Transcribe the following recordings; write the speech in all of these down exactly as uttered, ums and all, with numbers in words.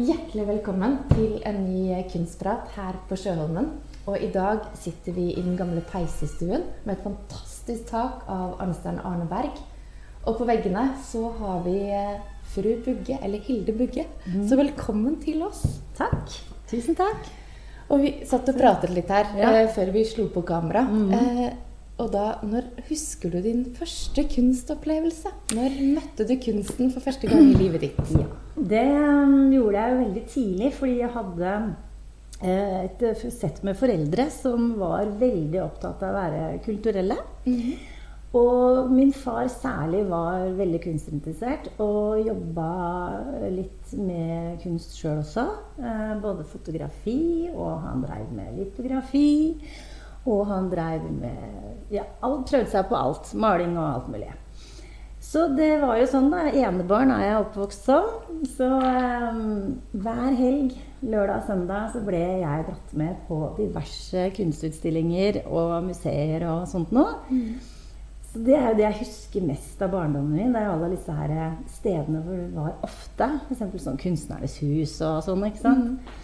Hjertelig velkommen til en ny kunstprat her på Sjøholmen. Og i dag sitter vi i den gamle peisestuen med et fantastisk tak av Arnstein Arneberg. Og på veggene så har vi fru Bugge, eller Hilde Bugge. Mm. Så velkommen til oss. Takk. Tusen takk. Og vi satt og pratet litt her ja. eh, før vi slo på kamera. Mm. Eh, og da, når husker du din første kunstopplevelse? Når møtte du kunsten for første gang i livet ditt? Ja, det gjorde jeg jo veldig tidlig, fordi jeg hadde eh, et sett med foreldre som var veldig opptatt av å være kulturelle. Mm-hmm. Og min far særlig var veldig kunstinteressert og jobbet litt med kunst selv også. Eh, både fotografi, og han drev med litografi. Og han drev med, ja, alt, prøvde seg på alt, maling og alt mulig. Så det var jo sånn da, enebarn er jeg oppvokst som. Så um, hver helg, lørdag og søndag, så ble jeg dratt med på diverse kunstutstillinger og museer og sånt nå. Mm. Så det er jo det jeg husker mest av barndommen min. Det er alle disse her stedene hvor det var ofte, for eksempel sånn kunstnernes hus og sånn, ikke sant? Mm.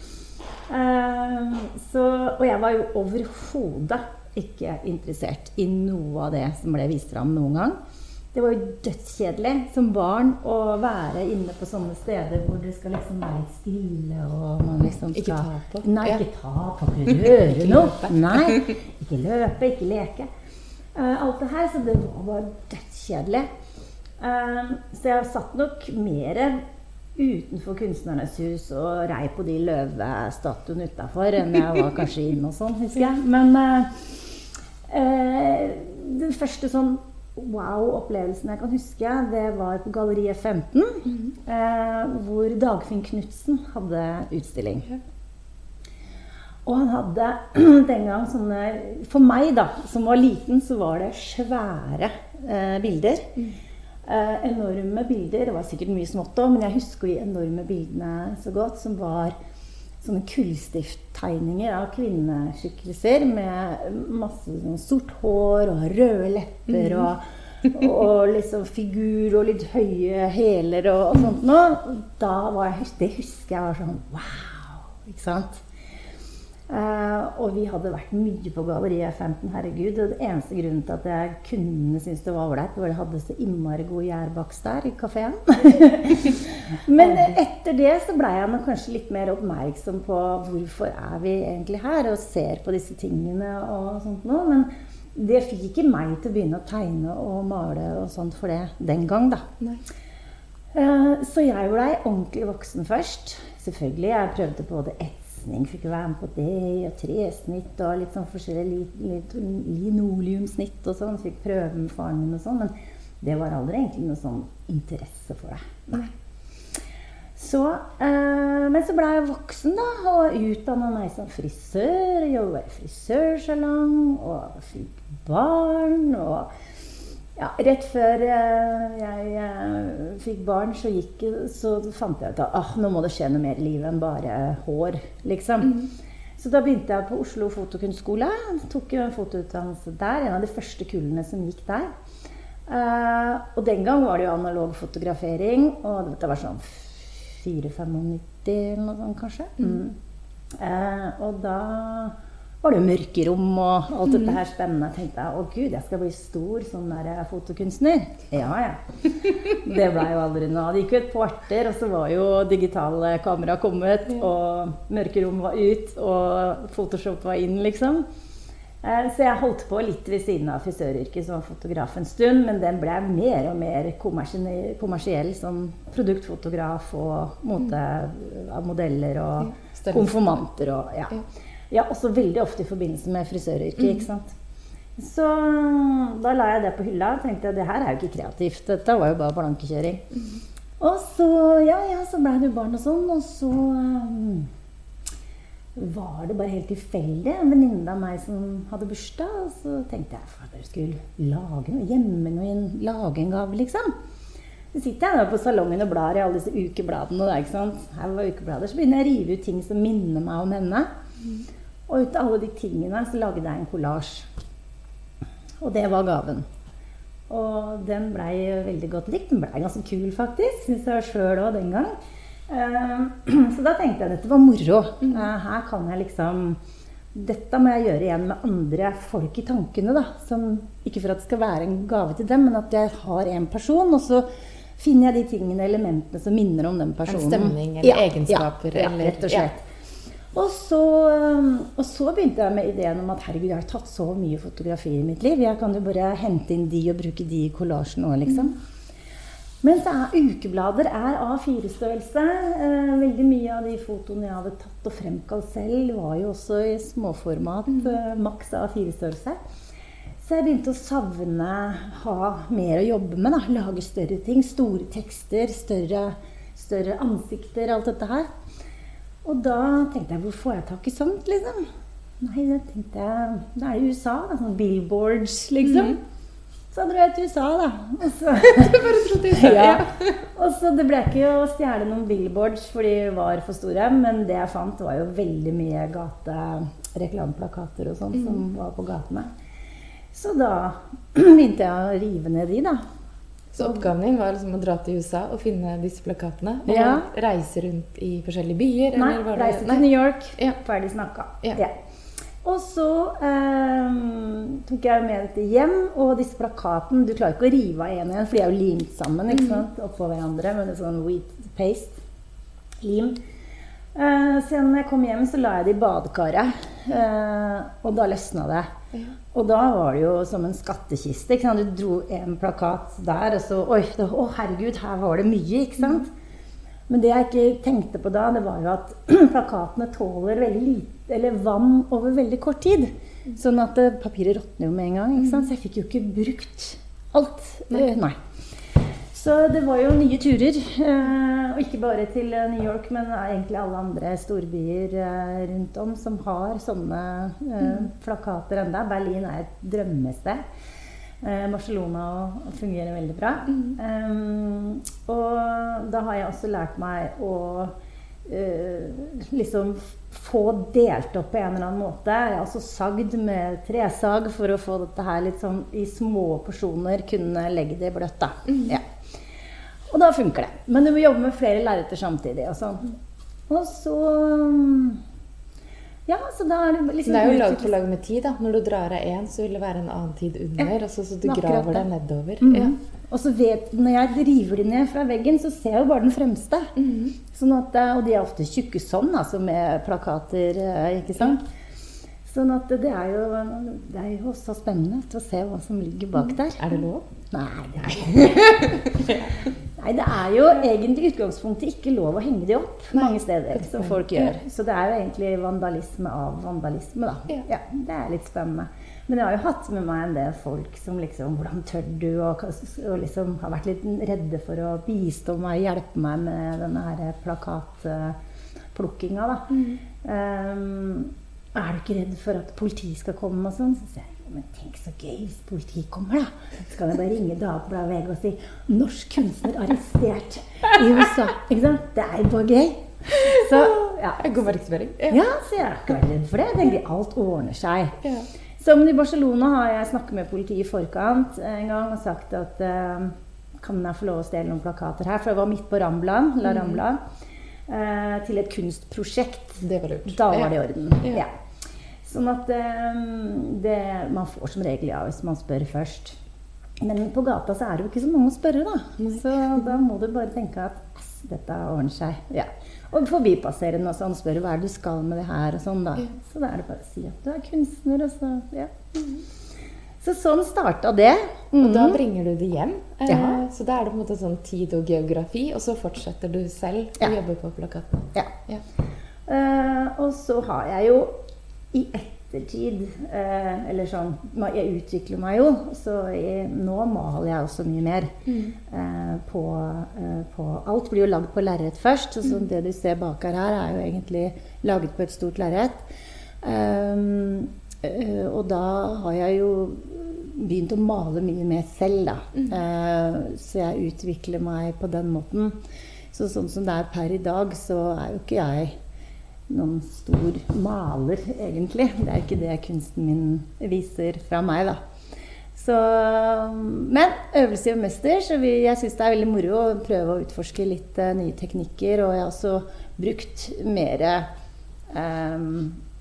Uh, så, og jeg var jo overhodet ikke interessert i noe av det som ble vist frem noen gang. Det var jo dødskjedelig som barn å være inne på sånne steder hvor det skal liksom være stille og man liksom skal... Ikke ta på. Nei, ikke ta på, ikke røre noe. Nei, ikke løpe, ikke leke. Uh, alt det her, så det var bare dødskjedelig. Uh, så jeg satt nok mer utenfor kunstnernes hus og rei på de løvestatuen utenfor enn jeg var kanskje inne og sånn, husker jeg. Men uh, uh, den første sånn wow-opplevelsen jeg kan huske, det var på Galleriet femten, mm-hmm. uh, hvor Dagfinn Knudsen hadde utstilling. Og han hadde den gang sånne, for meg da, som var liten, så var det svære uh, bilder. Mm. Uh, enorme bilder, det var sikkert mye smått også, men jeg husker de enorme bildene så godt, som var sånne kullstifttegninger av kvinneskikkelser med masse sånn sort hår og røde lepper mm. og, og liksom figur og litt høye hæler og, og sånt nå. Da var jeg, det husker jeg var sånn, wow, ikke sant? Uh, og vi hadde vært mye på Galleriet femten, herregud, og det eneste grunnen til at jeg kunne synes det var overleit, var at jeg hadde så innmari god gjærbaks der i kaféen. Men etter det så ble jeg nok kanskje litt mer oppmerksom på hvorfor er vi egentlig her og ser på disse tingene og sånt nå, men det fikk ikke meg til å begynne å tegne og male og sånt for det den gang da. Nei. Uh, så jeg ble ordentlig voksen først. Selvfølgelig, jeg prøvde på det ett fikk være med på det, og tresnitt og litt sånn forskjellig litt, litt linoleumsnitt og sånn, fikk prøve med faren min og sånn, men det var aldri egentlig noe sånn interesse for det. Nei. Så, eh, men så ble jeg voksen da, og utdannet meg som frisør, jobbet i frisørsalong, og fikk barn, og ja, rett før jeg, jeg fikk barn, så, gikk, så fant jeg ut at ah, nå må det skje noe mer i livet enn bare hår, liksom. Mm. Så da begynte jeg på Oslo Fotokunstskole, tok en fotoutdannelse der, en av de første kullene som gikk der. Uh, og den gang var det jo analog fotografering, og det var sånn fire femognitti eller noe sånt kanskje. Mm. Uh, og da var det jo mørkerom og alt dette her spennende. Jeg tenkte jeg, å gud, jeg skal bli stor sånn der fotokunstner. Ja, ja. Det ble jo aldri noe. Det gikk jo et kvarter, og så var jo digitale kamera kommet, og mørkerom var ut, og Photoshop var inn, liksom. Så jeg holdt på litt ved siden av frisøryrket som fotograf en stund, men den ble mer og mer kommersiell som produktfotograf og mote av modeller og konformanter og ja. Ja, også veldig ofte i forbindelse med frisøryrket, mm. ikke sant? Så da la jeg det på hylla og tenkte at det her er jo ikke kreativt, dette var jo bare blankekjøring. Mm. Og så, ja, ja, så ble det jo barn og sånn, og så um, var det bare helt tilfeldig, en venninne av meg som hadde bursdag, og så tenkte jeg at jeg skulle lage noe hjemme, noe, lage en gave, liksom. Så sitter jeg på salongen og blar i alle disse ukebladene, der, ikke sant? Her var ukeblader, så begynner jeg å rive ut ting som minner meg om henne. Mm. Og ut av alle de tingene så lagde jeg en collage. Og det var gaven. Og den ble veldig godt likt. Den ble ganske kul faktisk, synes jeg selv også den gang. Så da tenkte jeg, dette var moro. Her kan jeg liksom, dette må jeg gjøre igjen med andre folk i tankene da, som, ikke for at det skal være en gave til dem, men at jeg har en person, og så finner jeg de tingene, elementene som minner om den personen. En stemning eller ja, egenskaper. Ja, ja, eller, rett og slett. Ja. Og, så, og så begynte jeg med ideen om at herregud, jeg har tatt så mye fotografi i mitt liv, jeg kan jo bare hente inn de og bruke de i kollasjen også, liksom. Mm. Men så er ukeblader er A fire størrelse. Eh, veldig mye av de fotoene jeg hadde tatt og fremkalt selv var jo også i småformat, eh, maks A fire størrelse. Så jeg begynte å savne, ha mer å jobbe med, da. Lage større ting, store tekster, større, større ansikter, alt dette her. Og da tenkte jeg, hvor får jeg tak i sånt, liksom? Nei, det tenkte jeg, det er i U S A, da, sånn billboards, liksom. Mm. Så dro jeg til U S A da. Og så, du bare trodde U S A, ja. Og så det ble ikke å stjele noen billboards, for de var for store, men det jeg fant var jo veldig mye gate-reklameplakater og sånt mm. som var på gatene. Så da begynte jeg å rive ned de da. Så oppgaven din var liksom å dra til U S A og finne disse plakatene, og ja. Reise rundt i forskjellige byer? Nei, eller var det... reise til New York, ja. Ferdig snakket. Ja. Ja. Og så eh, tok jeg med dette hjem, og disse plakatene, du klarer ikke å rive av en igjen, for de er jo limt sammen, ikke sant, oppå hverandre, med en sånn wheat paste, lim. Eh, så når jeg kom hjem, så la jeg det i badekaret, eh, og da løsnet det. Ja. Og da var det jo som en skattekiste, ikke sant? Du dro en plakat der, og så, oi, da, å herregud, her var det mye, ikke sant? Men det jeg ikke tenkte på da, det var jo at plakatene tåler veldig lite, eller vann over veldig kort tid. Sånn at papiret råtner jo med en gang, ikke sant? Så jeg fikk jo ikke brukt alt. Nei. Nei. Så det var jo nye turer, og ikke bare til New York, men egentlig alle andre storbyer rundt om som har sånne plakater enda. Berlin er et drømmested. Barcelona fungerer veldig bra. Mm. Um, og da har jeg også lært meg å uh, liksom få delt opp på en eller annen måte. Jeg har også sagd med tresag for å få dette her litt sånn i små porsjoner, kunne legge det bløtt da. Mm. Ja. Og da funker det. Men du må jobbe med flere lerreter samtidig og sånn. Og så... Ja, så da er det liksom... Det er jo lag på lag med tid da. Når du drar av en, så vil det være en annen tid under, ja, altså, så du graver deg nedover. Mm. Ja. Og så vet, når jeg river de ned fra veggen, så ser jeg jo bare den fremste. Mm. Sånn at, og de er ofte tjukke sånn, altså med plakater, ikke sant? Sånn at det er jo, det er jo også spennende å se hva som ligger bak der. Er det lov? Nei, det er ikke. Nei, det er jo egentlig utgangspunktet ikke lov å henge de opp mange steder, som folk gjør. Så det er jo egentlig vandalisme av vandalisme da. Ja. Ja, det er litt spennende. Men jeg har jo hatt med meg en del folk som liksom, hvordan tør du, og, og liksom har vært litt redde for å bistå meg, hjelpe meg med denne her plakatplukkinga da. Mm. Um, er du ikke redd for at politiet skal komme og sånn? Så sier jeg, men tenk så gøy hvis politiet kommer da. Så kan jeg bare ringe Dagbladet V G og si, norsk kunstner arrestert i U S A. Ikke sant? Det er jo bare gøy. Så, ja. God markedsføring. Ja. Ja, så jeg er ikke veldig redd for det. Jeg tenker alt ordner seg. Ja. Som i Barcelona har jeg snakket med politiet i forkant en gang og sagt at uh, kan jeg få lov å stjele noen plakater her? For jeg var midt på Rambla, La Rambla, uh, til et kunstprosjekt. Det var lurt. Da var det i orden. Ja. Ja. Sånn at um, det, man får som regel ja hvis man spør først. Men på gata så er det jo ikke så mange å spørre da. Så da må du bare tenke at dette ordner seg. Ja. Og forbipasserende og sånn spør hva er det du skal med det her og sånn da. Ja. Så da er det bare å si at du er kunstner og så, ja. Så sånn startet det. Mm. Og da bringer du det hjem. Ja. Eh, så da er det på en måte sånn tid og geografi, og så fortsetter du selv å ja. Jobbe på plakaten. Ja. Ja. Uh, og så har jeg jo i ettertid, eh, eller sånn, jeg utvikler meg jo, så jeg, nå maler jeg også mye mer mm. eh, på, eh, på, alt blir jo laget på lerret først, så sånn, mm. det du ser bak her er jo egentlig laget på et stort lerret. Um, eh, og da har jeg jo begynt å male mye mer selv da, mm. eh, så jeg utvikler meg på den måten. Så sånn som det er per i dag, så er jo ikke jeg noen stor maler egentlig. Det er ikke det kunsten min viser fra meg da. Så Så, men øvelse gjør mester, så vi, jeg synes det er veldig moro å prøve å utforske litt uh, nye teknikker, og jeg har også brukt mer um,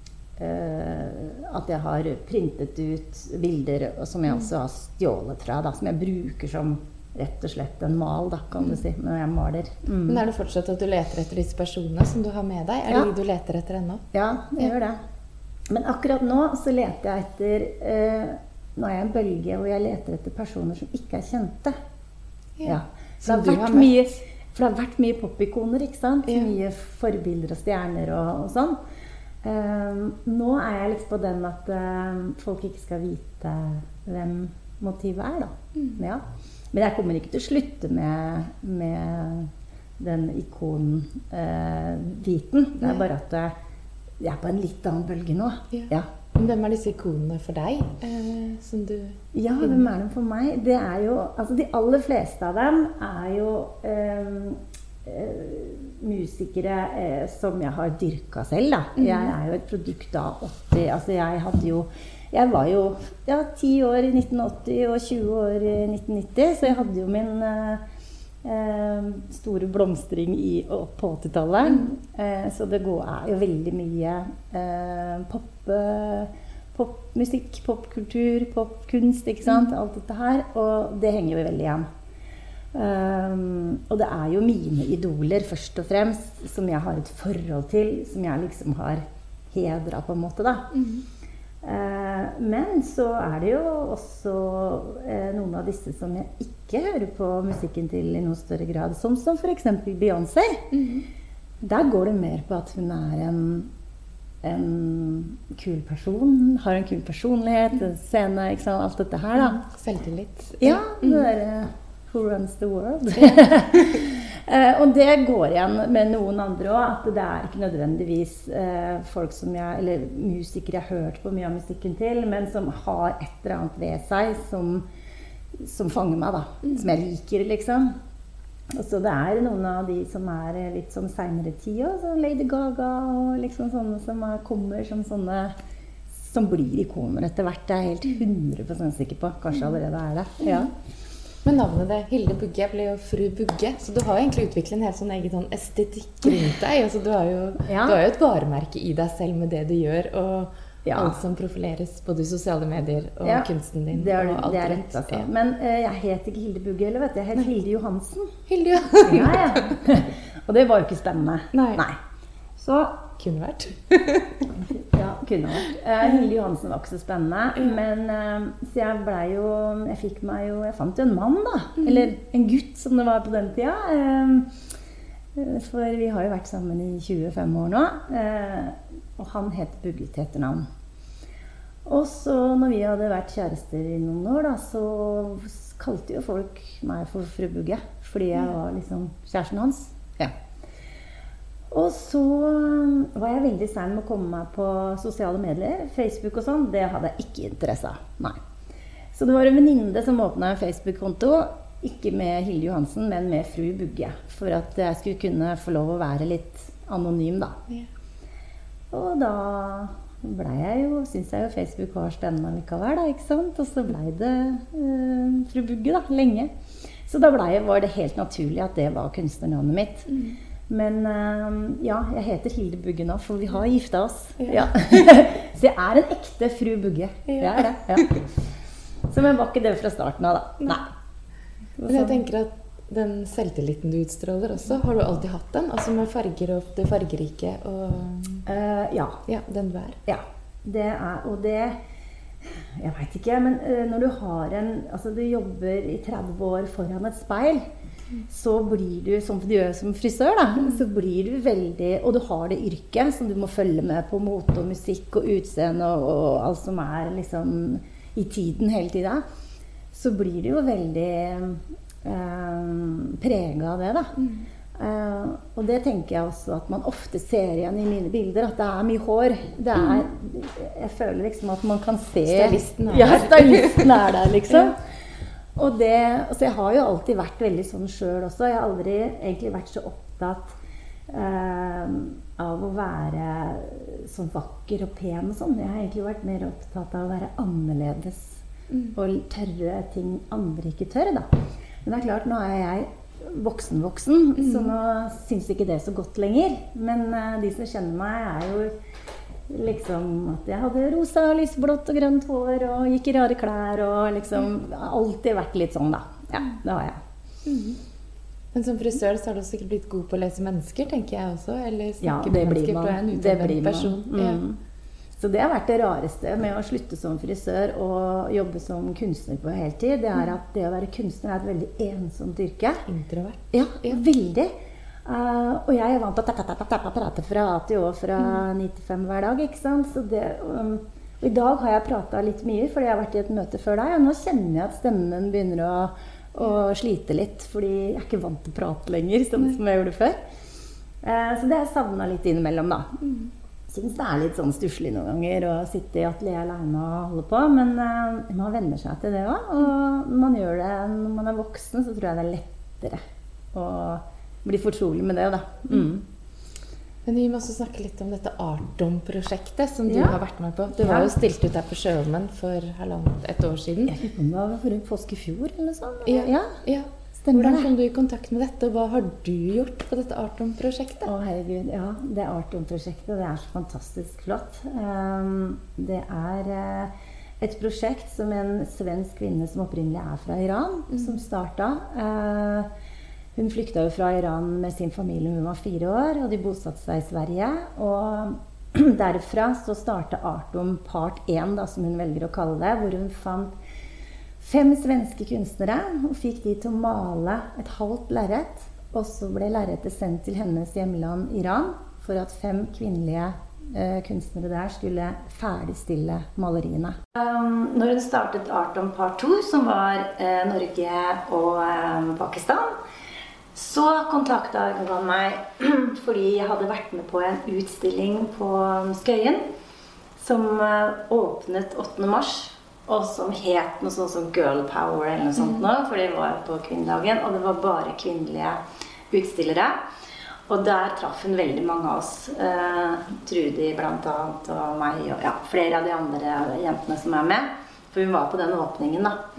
uh, at jeg har printet ut bilder som jeg også har stjålet fra, da, som jeg bruker som rett og slett en mal, da, kan du si, når jeg maler. Mm. Men er det fortsatt at du leter etter disse personene som du har med deg? Er det ja. de du leter etter ennå? Ja, jeg ja. gjør det. Men akkurat nå så leter jeg etter, uh, nå er jeg en bølge hvor jeg leter etter personer som ikke er kjente. Ja. Ja. Så det har, vært mye, for det har vært mye popikoner, ikke sant? Ja. Mye forbilder og stjerner og, og sånn. Um, nå er jeg litt på den at uh, folk ikke skal vite hvem motivet er, da. Mm. Ja. Men jeg kommer ikke til å slutte med, med den ikonen-biten. Uh, det er bare at uh, jeg er på en litt annen bølge nå. Ja. Ja. Men hvem er disse ikonene for deg? Eh, som du ja, hvem er de for meg? Det er jo, altså de aller fleste av dem er jo eh, eh, musikere eh, som jeg har dyrket selv, da. Mm. Jeg er jo et produkt av åtti, altså jeg hadde jo, jeg var jo ja, ti år i nitten åtti og tjue år i nitten nitti, så jeg hadde jo min eh, eh, store blomstring i, på åttitallet. Mm. Eh, så det går, er jo veldig mye eh, pop popmusikk, popkultur, popkunst, ikke sant? Mm. Alt dette her, og det henger jo veldig igjen. Um, og det er jo mine idoler først og fremst, som jeg har et forhold til, som jeg liksom har hedret på en måte da. Mm. Uh, men så er det jo også uh, noen av disse som jeg ikke hører på musikken til i noen større grad, som, som for eksempel Beyoncé. Mm. Der går det mer på at hun er en en kul person, har en kul personlighet, en scene, ikke sant, alt dette her da. Selvtillit. Ja, det er uh, Who Runs the World. uh, og det går igjen med noen andre også, at det er ikke nødvendigvis uh, folk som jeg, eller musikere jeg har hørt på mye av musikken til, men som har et eller annet ved seg som, som fanger meg da, mm. som jeg liker liksom. Og så det er noen av de som er litt sånn senere tid også, Lady Gaga og liksom sånne som er, kommer som sånne som blir ikoner etter hvert. Det er jeg helt hundre prosent sikker på. Kanskje allerede er det. Ja. Men navnet det, Hilde Bugge, ble jo Fru Bugge, så du har jo egentlig utviklet en helt sånn egen sånn estetikk rundt deg. Altså, du, har jo, ja. du har jo et varemerke i deg selv med det du gjør, og ja. alt som profileres både i sosiale medier og ja. kunsten din. Det er, og alt det er rett, altså. Ja. Men uh, jeg heter ikke Hilde Bugge, eller vet du, jeg heter Hilde Johansen. Hilde Johansen. Ja, ja. Og det var jo ikke spennende. Nei. Nei. Så kunne vært. ja, kunne vært. Uh, Hilde Johansen var ikke så spennende, mm. men uh, så jeg ble jo, jeg fikk meg jo, jeg fant jo en mann da, mm. eller en gutt som det var på den tida. Uh, for vi har jo vært sammen i tjuefem år nå, uh, og han het Bugge til etternavn. Og så når vi hadde vært kjærester i noen år da, så kalte jo folk meg for Fru Bugge, fordi jeg var liksom kjæresten hans. Ja. Og så var jeg veldig sen med å komme meg på sosiale medier, Facebook og sånn, det hadde jeg ikke interesse av, nei. Så det var en venninne som åpnet en Facebook-konto, ikke med Hilde Johansen, men med Fru Bugge, for at jeg skulle kunne få lov å være litt anonym da. Ja. Og da ble jeg jo, synes jeg jo Facebook var spennende likevel da, ikke sant? Og så ble det uh, Fru Bugge da, lenge. Så da ble, var det helt naturlig at det var kunstnernavnet mitt. Mm. Men uh, ja, jeg heter Hilde Bugge nå, for vi har giftet oss. Ja. Ja. Så jeg er en ekte Fru Bugge. Ja. Det er det, ja. Så men var ikke det fra starten av da. Nei. Men jeg tenker at den selvtilliten du utstråler også, har du alltid hatt den? Altså med farger og det fargerike og... Uh, ja. Ja, den du er. Ja, det er, og det... Jeg vet ikke, men uh, når du har en... Altså du jobber i tretti år foran et speil, mm. så blir du, som du gjør som frisør da, mm. så blir du veldig... Og du har det yrket som du må følge med på mote og musikk og utseende og, og alt som er liksom i tiden hele tiden. Så blir du jo veldig... Uh, preget av det da. Mm. Uh, og det tenker jeg også at man ofte ser igjen i mine bilder, at det er mye hår. Det er, jeg føler liksom at man kan se... Stylisten er ja, stylisten er der liksom. Og det, altså jeg har jo alltid vært veldig sånn selv også. Jeg har aldri egentlig vært så opptatt uh, av å være sånn vakker og pen og sånn. Jeg har egentlig vært mer opptatt av å være annerledes. Mm. Og tørre ting andre ikke tør, da. Men det er klart, nå er jeg voksen-voksen, mm. så nå synes ikke det så godt lenger. Men uh, de som kjenner meg er jo liksom at jeg hadde rosa, lysblått og grønt hår og gikk i rare klær og liksom har alltid vært litt sånn da. Ja, det har jeg. Mm. Men som frisør så har du sikkert blitt god på å lese mennesker, tenker jeg også. Eller ja, snakke det med blir mennesker, for du er en man. Det utøvende blir man. person. Mm. Ja. Så det har vært det rareste med å slutte som frisør og jobbe som kunstner på heltid. Det er at det å være kunstner er et veldig ensomt yrke. Introvert. Ja, ja. Veldig. Uh, og jeg er vant til å prate fra A til Å fra ni til fem hver dag, ikke sant? Så det, um, og i dag har jeg pratet litt mye, fordi jeg har vært i et møte før deg, og nå kjenner jeg at stemmen begynner å, å slite litt, fordi jeg er ikke vant til å prate lenger, sånn som jeg gjorde før. Uh, så det har jeg savnet litt innimellom, da. Jeg synes det er litt sånn stusslig noen ganger å sitte i atelier alene og holde på, men uh, man venner seg til det også, og når man gjør det når man er voksen, så tror jeg det er lettere å bli fortrolig med det da. Mm. Men vi må også snakke litt om dette Artom-prosjektet som du ja. har vært med på. Du var jo stilt ut der på Sjøholmen for halvannet, et år siden. Jeg lurer på om det var for påske i fjor eller sånn. Ja, ja. ja. Hvordan kom du i kontakt med dette, og hva har du gjort på dette Artom-prosjektet? Å herregud, ja, det Artom-prosjektet, det er så fantastisk flott. Um, det er uh, et prosjekt som en svensk kvinne som opprinnelig er fra Iran, mm. som startet. Uh, Hun flykta jo fra Iran med sin familie når hun var fire år, og de bosatte seg i Sverige. Og derfra så startet Artom part én, da, som hun velger å kalle det, hvor hun fant fem svenske kunstnere og fikk de til å male et halvt lerret. Og så ble lerretet sendt til hennes hjemland Iran for at fem kvinnelige eh, kunstnere der skulle ferdigstille maleriene. Um, når hun startet Artom part to, som var eh, Norge og eh, Pakistan, så kontaktet Argavan meg fordi jeg hadde vært med på en utstilling på Skøyen som åpnet åttende mars, og som het noe sånt som Girl Power eller noe sånt nå, for det var på kvinnedagen, og det var bare kvinnelige utstillere. Og der traff hun veldig mange av oss, uh, Trudy blant annet, og meg, og ja, flere av de andre jentene som er med, for hun var på den åpningen da.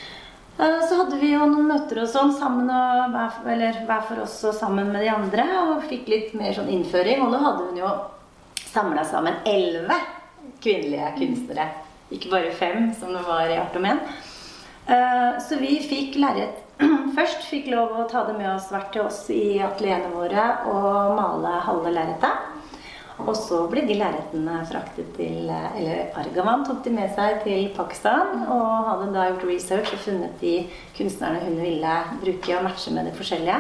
Så hadde vi jo noen møter og sånn sammen, og, eller hver for oss og sammen med de andre, og fikk litt mer sånn innføring. Og da hadde hun jo samlet sammen elleve kvinnelige kunstnere, ikke bare fem som det var i Artom én. Så vi fikk lerret først, fikk lov å ta det med oss hvert til oss i atelierene våre og male halve lerretet. Og så ble de lerretene fraktet til, eller Argavan tok de med seg til Pakistan, og hadde da gjort research og funnet de kunstnerne hun ville bruke og matche med det forskjellige.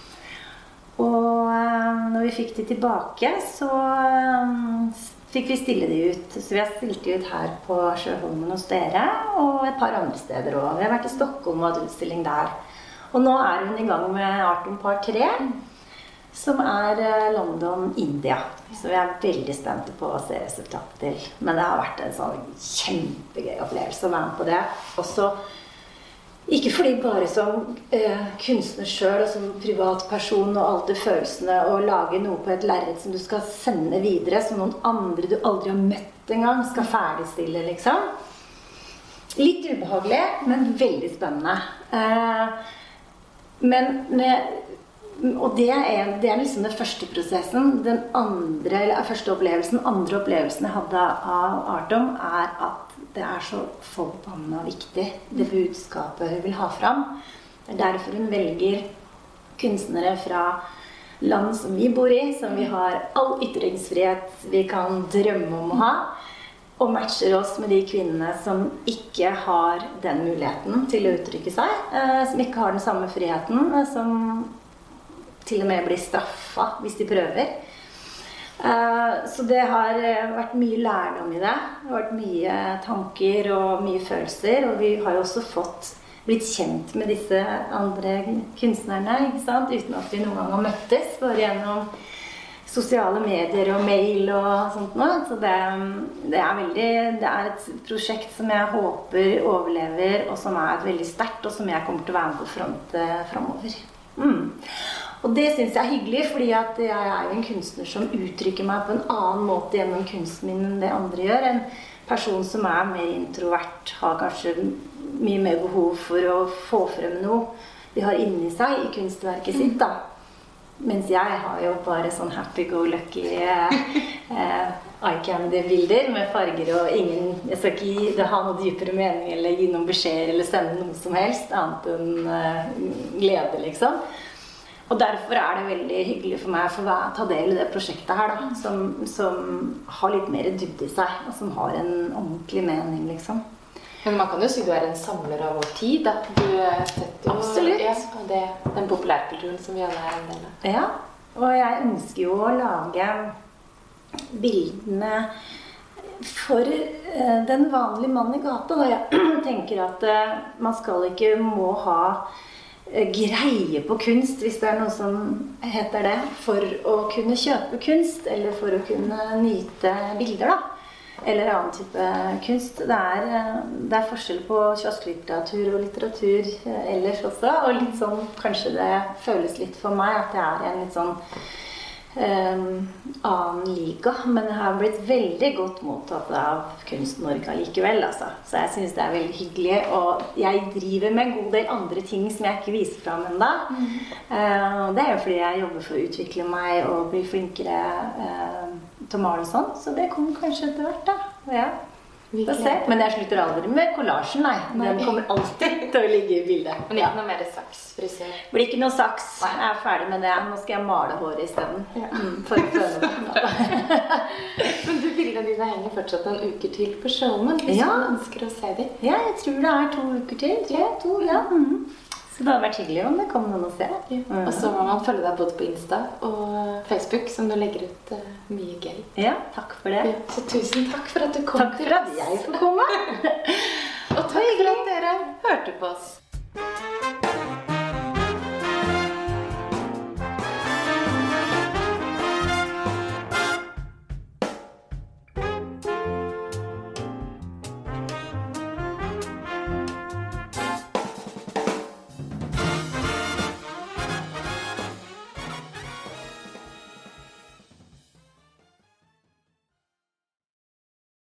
Og når vi fikk de tilbake, så fikk vi stille de ut. Så vi har stilt de ut her på Sjøholmen hos dere, og et par andre steder også. Vi har vært i Stockholm og hatt utstilling der. Og nå er hun i gang med Artom part tre, som er London, India. Så vi er veldig spente på å se resultatet til. Men det har vært en sånn kjempegøy opplevelse å være med på det. Også, ikke fordi bare som eh, kunstner selv, og som privatperson og alt det følelsene, å lage noe på et lerret som du skal sende videre, som noen andre du aldri har møtt en gang, skal ferdigstille, liksom. Litt ubehagelig, men veldig spennende. Eh, men med Og det er, det er liksom den første prosessen. Den andre, eller første opplevelsen, andre opplevelsen jeg hadde av Artom, er at det er så forbanna viktig, det budskapet hun vil ha fram. Det er derfor hun velger kunstnere fra land som vi bor i, som vi har all ytringsfrihet vi kan drømme om å ha, og matcher oss med de kvinnene som ikke har den muligheten til å uttrykke seg, som ikke har den samme friheten, som til og med blir straffet hvis de prøver. Så det har vært mye lærdom i det. Det har vært mye tanker og mye følelser, og vi har jo også fått blitt kjent med disse andre kunstnerne, ikke sant? Uten at vi noen gang har møttes, bare gjennom sosiale medier og mail og sånt noe. Så det, det er veldig, det er et prosjekt som jeg håper overlever, og som er veldig sterkt, og som jeg kommer til å være med på fronten fremover. Mm. Og det synes jeg er hyggelig, fordi at jeg er jo en kunstner som uttrykker meg på en annen måte gjennom kunsten min enn det andre gjør. En person som er mer introvert, har kanskje mye mer behov for å få frem noe de har inni seg i kunstverket sitt, da. Mens jeg har jo bare sånn happy-go-lucky eh, eye-candy-bilder med farger og ingen, jeg skal ikke gi, det ha noe dypere mening eller gi noen beskjeder eller sende noe som helst, annet enn eh, glede, liksom. Og derfor er det veldig hyggelig for meg å få ta del i det prosjektet her, da, som, som har litt mer dybde i seg, og som har en ordentlig mening, liksom. Men man kan jo si du er en samler av vår tid, da. Du setter jo Absolutt. Ja, det, den populærkulturen som vi alle er en del av. Ja, og jeg ønsker jo å lage bildene for uh, den vanlige mannen i gata. Da jeg tenker at uh, man skal ikke må ha uh, greie på kunst, hvis det er noe som heter det, for å kunne kjøpe kunst, eller for å kunne nyte bilder, da. Eller annen type kunst. Det er, det er forskjell på kiosklitteratur og litteratur ellers også, og litt sånn, kanskje det føles litt for meg at jeg er i en litt sånn um, annen liga, men jeg har blitt veldig godt mottatt av Kunst-Norge likevel, altså. Så jeg synes det er veldig hyggelig, og jeg driver med en god del andre ting som jeg ikke viser frem enda. Mm. Uh, det er jo fordi jeg jobber for å utvikle meg og bli flinkere uh, til å male og sånn, så det kommer kanskje etter hvert, da. Ja. Men jeg slutter aldri med kollasjen, nei. Den kommer alltid til å ligge i bildet. Men ikke noe mer saks, frisør? Det blir ikke noe saks. Nei. Jeg er ferdig med det. Nå skal jeg male håret i stedet. Ja. Mm, for å føle det. Men du, bildene dine henger fortsatt en uke til på showman, hvis ja. man ønsker å se dem. Ja, jeg tror det er to uker til. Tre, to, ja. Mm. Så det hadde vært hyggelig om det kom noen å se. Ja. Mm. Og så må man følge deg både på Insta og Facebook, som du legger ut uh, mye gøy. Ja, takk for det. Ja. Så tusen takk for at du kom til oss. Takk for at jeg får komme. Og takk for at dere hørte på oss.